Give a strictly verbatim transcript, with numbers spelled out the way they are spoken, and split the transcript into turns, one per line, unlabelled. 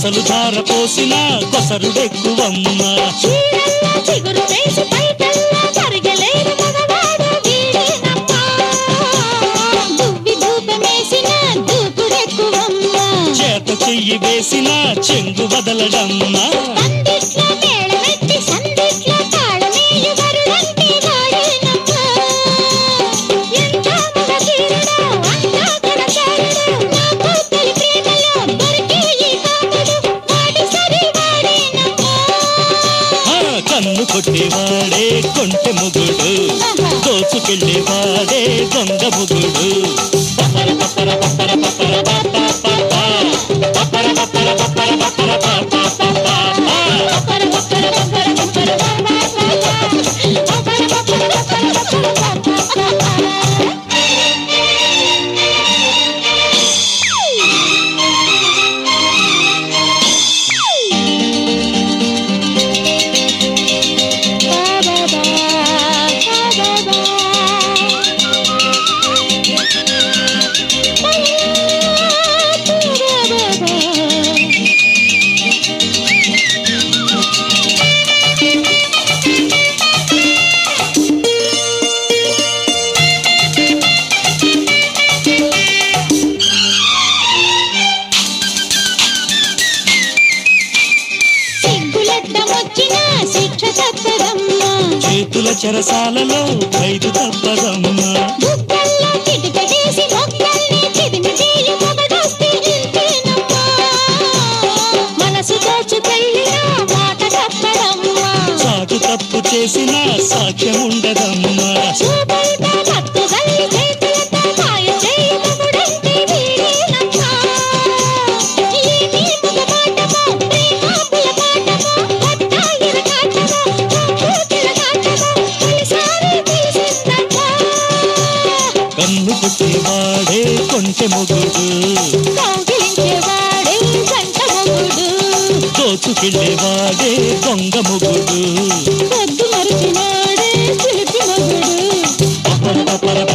అసలు ధార పోసిన కొసరుడెక్కువమ్మ. చేత చెయ్యి వేసిన చెంగు వదలడమ్మ. కన్ను కొట్టేవాడే కొంటె మొగుడు, దోచుకెళ్ళేవాడే దొంగ మొగుడు. పప్పర పప్పర పప్పర పప్పర పాపా పాపా పప్పర పప్పర పప్పర పప్పర పాపా పాపా పప్పర పప్పర పప్పర పప్పర పాపా పప్పర పప్పర పప్పర పప్పర పాపా. చేతుల చెరసాలలో ఖైదు తప్పదమ్మ. సాటు తప్పు చేసిన సాక్ష్యం ఉండదమ్మా. కన్ను కొట్టేవాడే కొంటె మొగుడు, దోచుకెళ్ళేవాడే దొంగ మొగుడు.
పొద్దు మరిచినాడే చిలిపి మొగుడు.